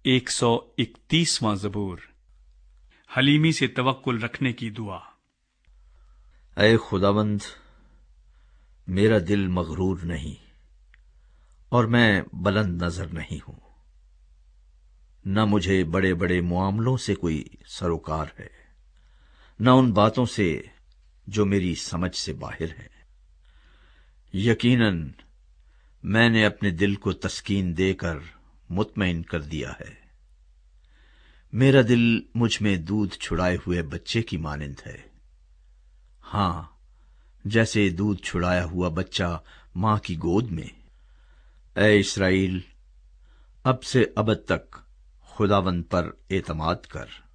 131वां ज़बूर। हलीमी से तवक्कुल रखने की दुआ। ऐ खुदावंद, मेरा दिल मगरूर नहीं और मैं बुलंद नजर नहीं हूं। न मुझे बड़े बड़े मामलों से कोई सरोकार है, न उन बातों से जो मेरी समझ से बाहर है। यकीनन मैंने अपने दिल को तस्कीन देकर मुतमईन कर दिया है। मेरा दिल मुझ में दूध छुड़ाए हुए बच्चे की मानिंद है। हां, जैसे दूध छुड़ाया हुआ बच्चा मां की गोद में। ऐ इस्राएल, अब से अबद तक खुदावंद पर एतमाद कर।